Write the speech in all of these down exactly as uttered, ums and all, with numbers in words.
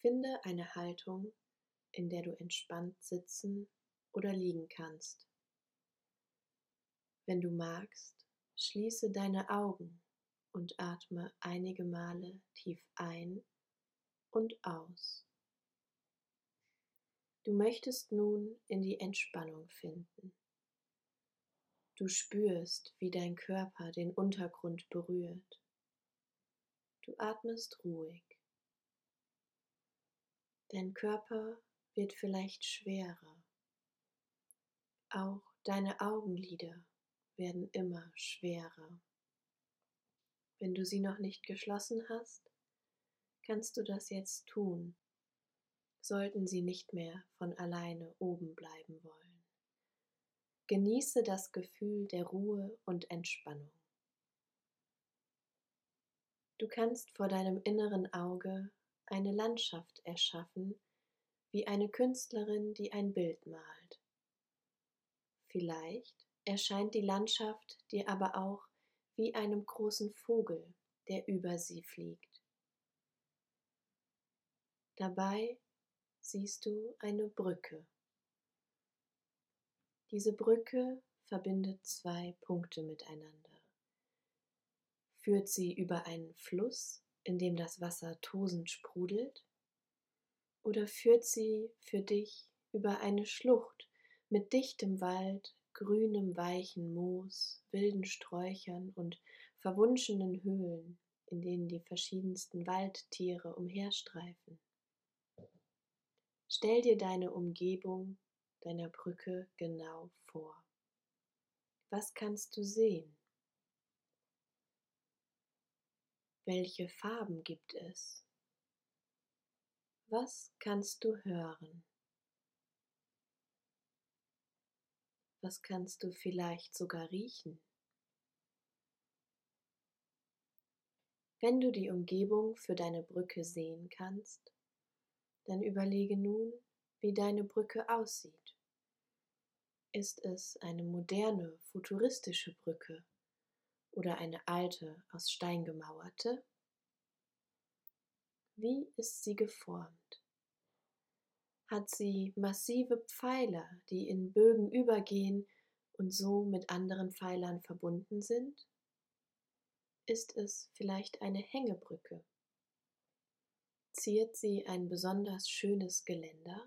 Finde eine Haltung, in der du entspannt sitzen oder liegen kannst. Wenn du magst, schließe deine Augen und atme einige Male tief ein und aus. Du möchtest nun in die Entspannung finden. Du spürst, wie dein Körper den Untergrund berührt. Du atmest ruhig. Dein Körper wird vielleicht schwerer. Auch deine Augenlider werden immer schwerer. Wenn du sie noch nicht geschlossen hast, kannst du das jetzt tun, sollten sie nicht mehr von alleine oben bleiben wollen. Genieße das Gefühl der Ruhe und Entspannung. Du kannst vor deinem inneren Auge eine Landschaft erschaffen, wie eine Künstlerin, die ein Bild malt. Vielleicht erscheint die Landschaft dir aber auch wie einem großen Vogel, der über sie fliegt. Dabei siehst du eine Brücke. Diese Brücke verbindet zwei Punkte miteinander. Führt sie über einen Fluss, in dem das Wasser tosend sprudelt? Oder führt sie für dich über eine Schlucht mit dichtem Wald, grünem weichen Moos, wilden Sträuchern und verwunschenen Höhlen, in denen die verschiedensten Waldtiere umherstreifen? Stell dir deine Umgebung deiner Brücke genau vor. Was kannst du sehen? Welche Farben gibt es? Was kannst du hören? Was kannst du vielleicht sogar riechen? Wenn du die Umgebung für deine Brücke sehen kannst, dann überlege nun, wie deine Brücke aussieht. Ist es eine moderne, futuristische Brücke oder eine alte, aus Stein gemauerte? Wie ist sie geformt? Hat sie massive Pfeiler, die in Bögen übergehen und so mit anderen Pfeilern verbunden sind? Ist es vielleicht eine Hängebrücke? Ziert sie ein besonders schönes Geländer?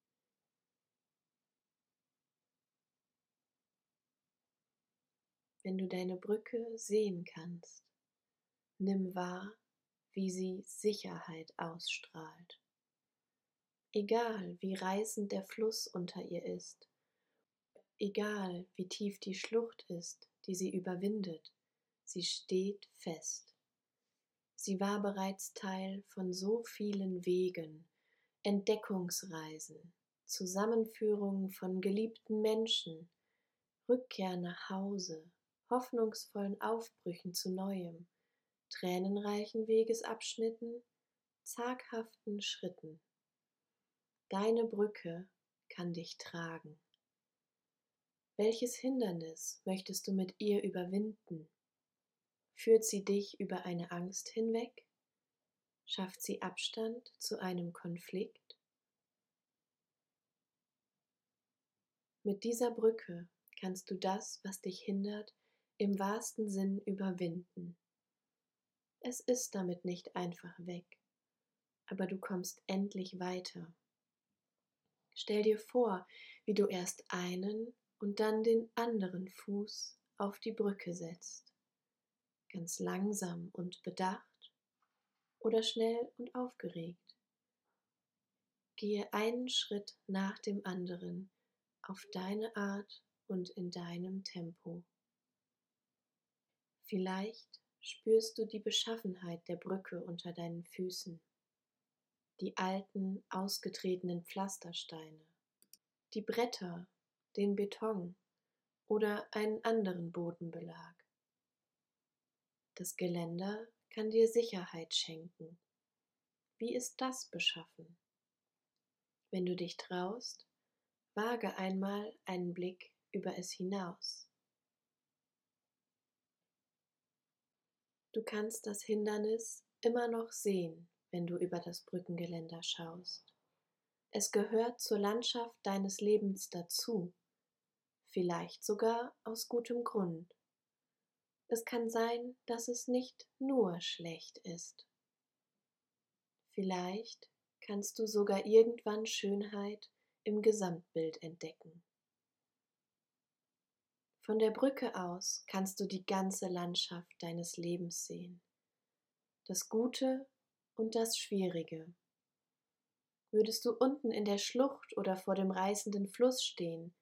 Wenn du deine Brücke sehen kannst, nimm wahr, wie sie Sicherheit ausstrahlt. Egal, wie reißend der Fluss unter ihr ist, egal, wie tief die Schlucht ist, die sie überwindet, sie steht fest. Sie war bereits Teil von so vielen Wegen, Entdeckungsreisen, Zusammenführung von geliebten Menschen, Rückkehr nach Hause, hoffnungsvollen Aufbrüchen zu Neuem, tränenreichen Wegesabschnitten, zaghaften Schritten. Deine Brücke kann dich tragen. Welches Hindernis möchtest du mit ihr überwinden? Führt sie dich über eine Angst hinweg? Schafft sie Abstand zu einem Konflikt? Mit dieser Brücke kannst du das, was dich hindert, im wahrsten Sinn überwinden. Es ist damit nicht einfach weg, aber du kommst endlich weiter. Stell dir vor, wie du erst einen und dann den anderen Fuß auf die Brücke setzt. Ganz langsam und bedacht oder schnell und aufgeregt. Gehe einen Schritt nach dem anderen auf deine Art und in deinem Tempo. Vielleicht spürst du die Beschaffenheit der Brücke unter deinen Füßen, die alten, ausgetretenen Pflastersteine, die Bretter, den Beton oder einen anderen Bodenbelag. Das Geländer kann dir Sicherheit schenken. Wie ist das beschaffen? Wenn du dich traust, wage einmal einen Blick über es hinaus. Du kannst das Hindernis immer noch sehen, wenn du über das Brückengeländer schaust. Es gehört zur Landschaft deines Lebens dazu, vielleicht sogar aus gutem Grund. Es kann sein, dass es nicht nur schlecht ist. Vielleicht kannst du sogar irgendwann Schönheit im Gesamtbild entdecken. Von der Brücke aus kannst du die ganze Landschaft deines Lebens sehen, das Gute und das Schwierige. Würdest du unten in der Schlucht oder vor dem reißenden Fluss stehen,